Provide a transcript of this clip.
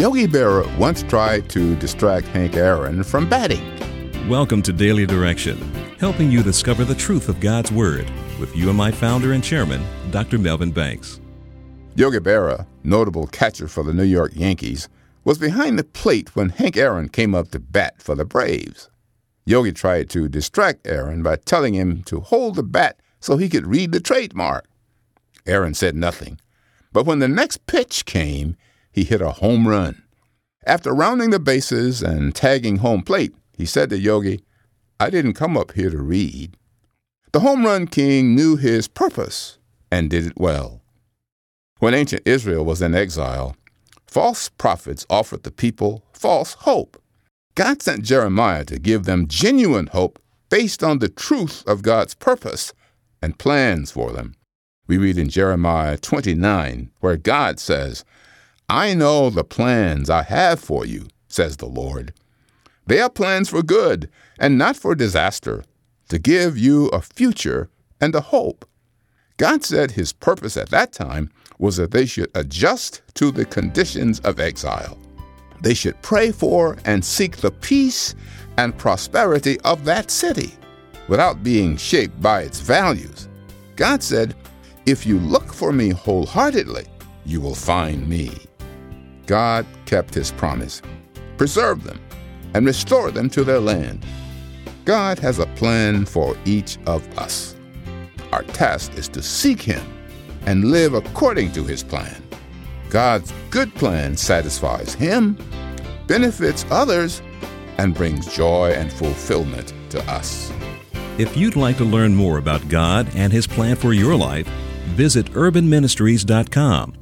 Yogi Berra once tried to distract Hank Aaron from batting. Welcome to Daily Direction, helping you discover the truth of God's Word with UMI founder and chairman, Dr. Melvin Banks. Yogi Berra, notable catcher for the New York Yankees, was behind the plate when Hank Aaron came up to bat for the Braves. Yogi tried to distract Aaron by telling him to hold the bat so he could read the trademark. Aaron said nothing, but when the next pitch came, he hit a home run. After rounding the bases and tagging home plate, he said to Yogi, "I didn't come up here to read." The home run king knew his purpose and did it well. When ancient Israel was in exile, false prophets offered the people false hope. God sent Jeremiah to give them genuine hope based on the truth of God's purpose and plans for them. We read in Jeremiah 29, where God says, "I know the plans I have for you, says the Lord. They are plans for good and not for disaster, to give you a future and a hope." God said his purpose at that time was that they should adjust to the conditions of exile. They should pray for and seek the peace and prosperity of that city without being shaped by its values. God said, "If you look for me wholeheartedly, you will find me." God kept his promise, preserved them, and restored them to their land. God has a plan for each of us. Our task is to seek him and live according to his plan. God's good plan satisfies him, benefits others, and brings joy and fulfillment to us. If you'd like to learn more about God and his plan for your life, visit urbanministries.com